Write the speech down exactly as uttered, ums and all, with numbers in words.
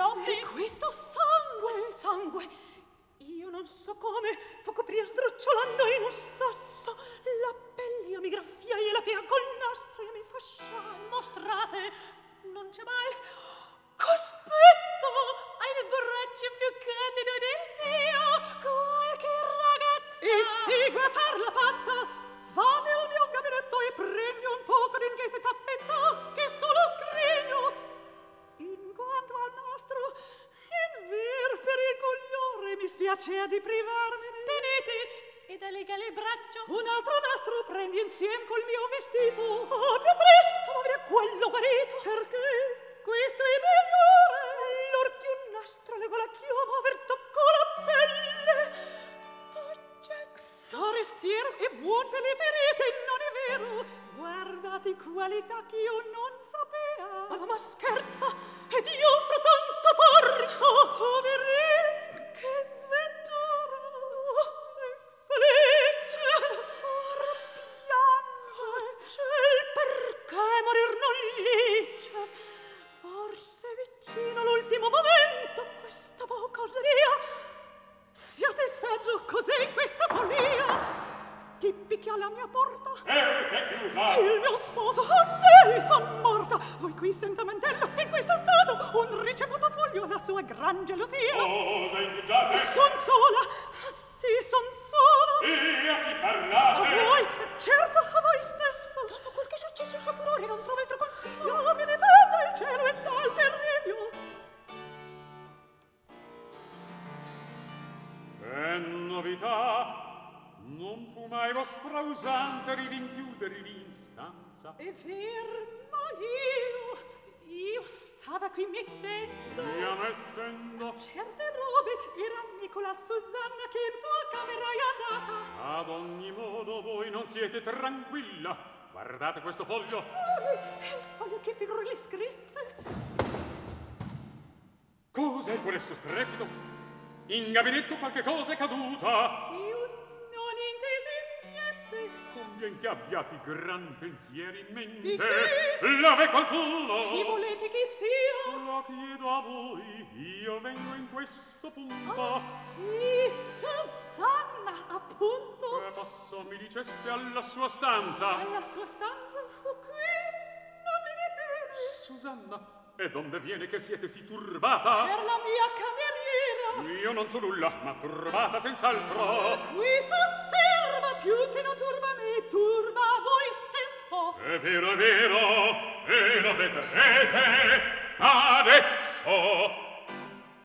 entrambi. E questo sangue! Quel sangue! Io non so come, poco prima sdrucciolando in un sasso, la pelle io mi graffiai e la piega col nastro io mi fasciai. Mostrate, non c'è mai. Cospetto, hai il braccio più candido del mio, qualche ragazza. E segue a far la pazza, va nel mio gabinetto e prendi un poco d'inché se t'affetta, che solo scrigno. In quanto al nastro, in ver per il cogliore mi spiacea di privarmene. Tenete, e da legale il braccio. Un altro nastro prendi insieme col mio vestito. Oh, più presto, ma via quello guarito. Perché questo è migliore. Allor più un nastro legò la chioma, aver toccò la pelle. T'oggetto. Forestiero è buon per le ferite, non è vero? Guardate qualità che io non sapea. Ma, ma scherza, ed io fra tanto porto. Poverin, che sventura. Felice. Ora piange. Ciel, perché morir non lice? Forse vicino l'ultimo momento questa poca oseria. Siate saggio, cos'è questa follia? Chi picchia alla mia porta? Perché chiusa? Il mio sposo, a te son morta. Voi qui senza mantello, in questo stato, un ricevuto foglio alla sua gran gelosia. Cosa indugiate? Son sola, sì, son sola. E a chi parlate? A voi, certo, a voi stesso. Dopo quel che è successo il suo furore non trova altro consiglio. Io me ne vado, il cielo è tal terribile. Che novità! Non fu mai vostra usanza rinchiudere in stanza. È vero, ma io, io stava qui mettendo. Via mettendo. Certe robe era Nicola Susanna che in sua camera è andata. Ad ogni modo voi non siete tranquilla. Guardate questo foglio. Oh, il foglio che figura le scrisse. Cos'è questo strepito? In gabinetto qualche cosa è caduta. Io non intesi niente. Convien che abbiate gran pensieri in mente. Di che? L'ave qualcuno? Chi volete che sia? Lo chiedo a voi, io vengo in questo punto. Oh, sì, Susanna, appunto. Che passo mi diceste alla sua stanza? Alla sua stanza? Oh, qui non me ne bene. Susanna, e donde viene che siete si turbata? Per la mia cameriera. Io non so nulla, ma turbata senz'altro. Questo serva più che non turba me, turba voi stesso. È vero, è vero, e lo vedrete adesso.